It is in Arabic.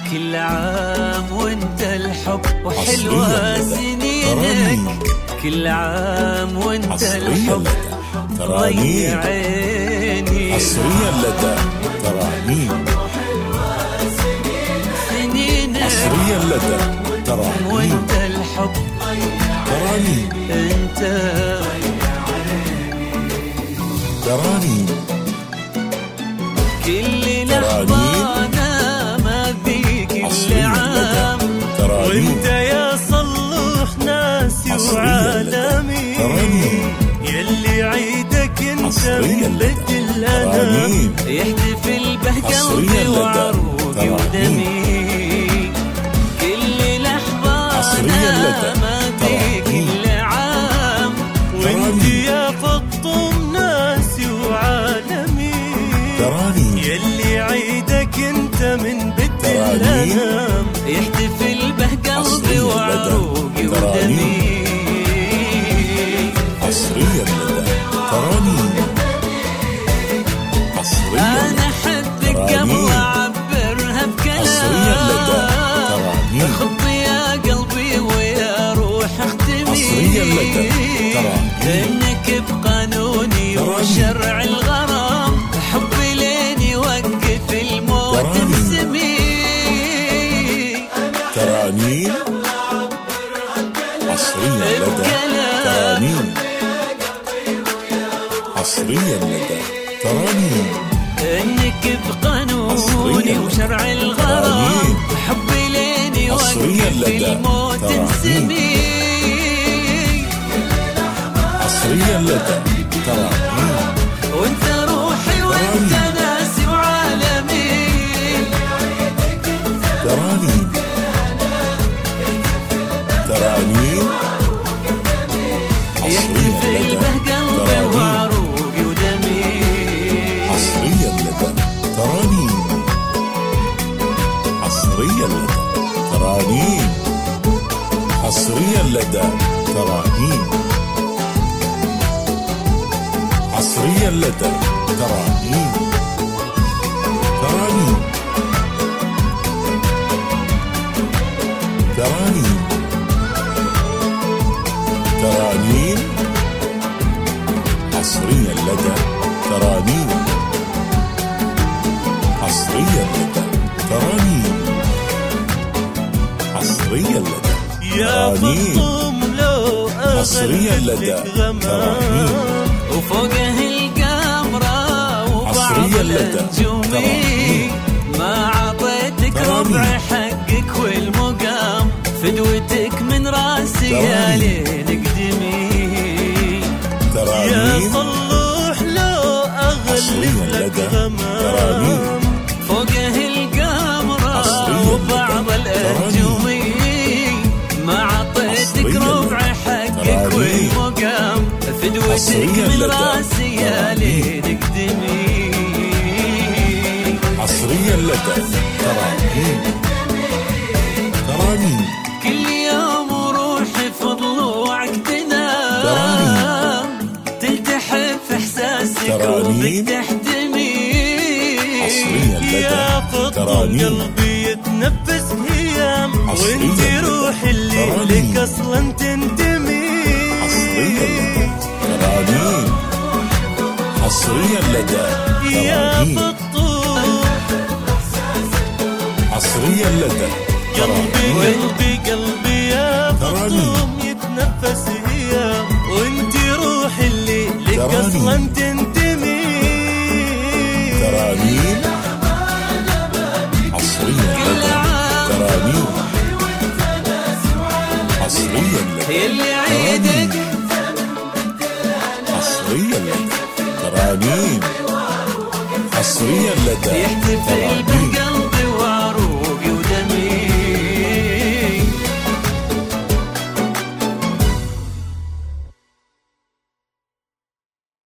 كل عام وانت الحب وحلوة سنينك، كل عام وانت الحب ضيع عيني. حصريا لدى ترانيم، سنينك حصريا لدى ترانيم وانت الحب ترانيم انت ترانيم كل لحظة انا ما بيك كل عام وانت يا صلوح ناسي وعالمي، يلي عيدك انت من بد الانام يحتفل به قلبي وعروقي ودمي. كل لحظة انا ما بيك كل عام وانت يا فطوم ناسي وعالمي، يلي عيدك انت من بد الانام يحتفل به قلبي وعروقي ودمي. حصريا لدى ترانيم، حصريا انا احبك قبل اعبرها بكلام، خطي يا قلبي ويا روح اختمي انك بقانوني وشرع الغرام، حبي لين يوقف الموت بسمي. ترانيم حصريا لدى ترانيم، حصريا لدى ترانيم انك بقانوني وشرع الغرام، حبي لين يوقف الموت بسمي. حصريا لدى ترانيم وانت روحي وانت ناسي وعالمي، ترانيم ترانيم يحتفل به قلبي وعروقي ودمي. حصريا لدى ترانيم، حصريا لدى ترانيم، حصريا لدى ترانيم، حصريا لدى ترانيم ترانيم ترانيم ترانيم حصريا لدى ترانيم، حصريا لدى ترانيم، حصريا لدى يا فطوم لو حصريا لدى ترانيم وفوقه القمرة وبعض النجومي، ما عطيتك ربع حقك والمقام، فدوتك من راسي يا ليل قدمي. يا صلوح لو اغلف لك غمام، فوقه القمرة وبعض النجومي، ما عطيتك ربع حقك والمقام، فدوتك من راسي يا ليل قدمي. حصريا لدى ترانيم ترانيم كل يوم وروحي في ضلوعك تنام، تلتحف احساسك وبك تحتمي. يا فطوم قلبي يتنفس هيام، وانت روحي اللي لك اصلا تنتمي. ترانيم حصريا لدى ترانيم، حصريا لدى قلبي يا فطوم يتنفس هيام، وانت روحي اللي لك اصلا تنتمي. ترانيم حصريا لدى ترانيم، حصريا لدى اللي عيدك حصريا لدى ترانيم، حصريا لدى يحتفل